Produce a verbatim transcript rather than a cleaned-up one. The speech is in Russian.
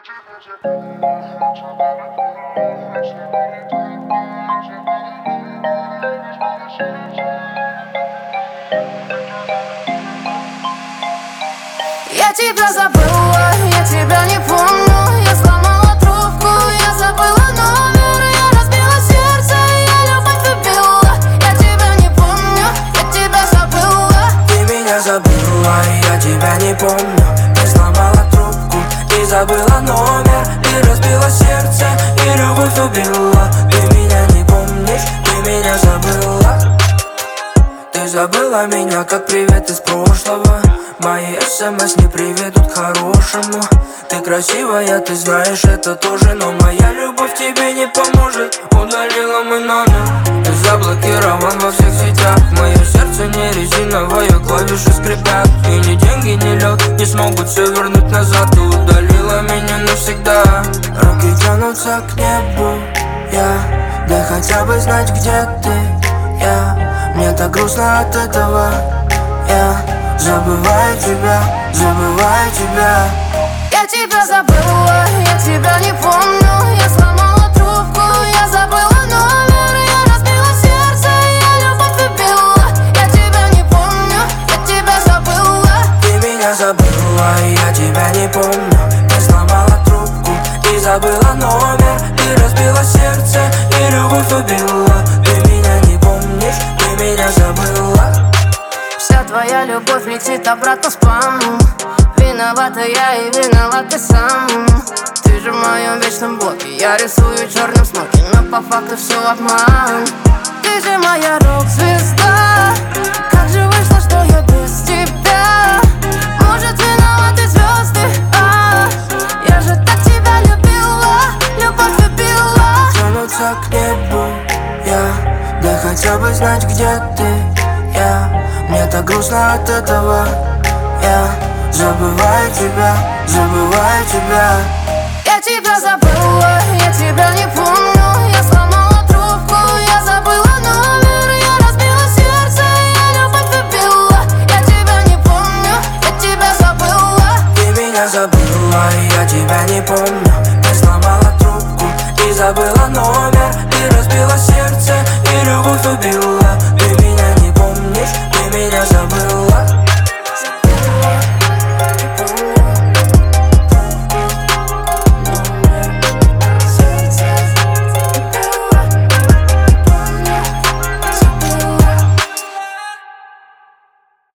Я тебя забыла, я тебя не помню. Я сломала трубку, я забыла номер. Я разбила сердце, я любовь убила. Я тебя не помню, я тебя забыла. Ты меня забыла, я тебя не помню. Ты сломала трубку и забыла номер. Ты разбила сердце и любовь убила. Ты меня не помнишь, ты меня забыла. Ты забыла меня, как привет из прошлого. Мои смс не приведут к хорошему. Ты красивая, ты знаешь это тоже, но моя любовь тебе не поможет. Удалила мой номер, ты заблокирован во всех сетях. Мое сердце не резиновое, клавиши скрипят. И ни деньги, ни лед не смогут все вернуть назад. Ты удалила меня навсегда. Руки тянутся к небу, я да хотя бы знать, где ты. Я, мне так грустно от этого. Я забываю тебя, забываю тебя. Я тебя забыла, я тебя не помню. Я сломала трубку, я забыла номер. Я разбила сердце, я любовь убила. Я тебя не помню, я тебя забыла. Ты меня забыла, я тебя не помню. Ты сломала трубку и забыла номер. Ты разбила сердце и любовь убила. Ты меня не помнишь, ты меня забыла. Вся твоя любовь летит обратно спамом. Виновата я и виноват ты сам. Ты же в моем вечном блоке. Я рисую черным смоки, но по факту все обман. Ты же моя рок-звезда. Как же вышло, что я без тебя? Может, виноваты звезды, а я же так тебя любила, любовь убила. Тянутся к небу, я да хотя бы знать, где ты. Я, мне так грустно от этого. Я забываю тебя, забываю тебя. Я тебя забыла, я тебя не помню. Я сломала трубку, я забыла номер. Я разбила сердце, я любовь убила. Я тебя не помню, я тебя забыла. Ты меня забыла, я тебя не помню. Ты сломала трубку и забыла номер. Ты разбила сердце и любовь убила. Ты меня не помнишь, ты меня забыла.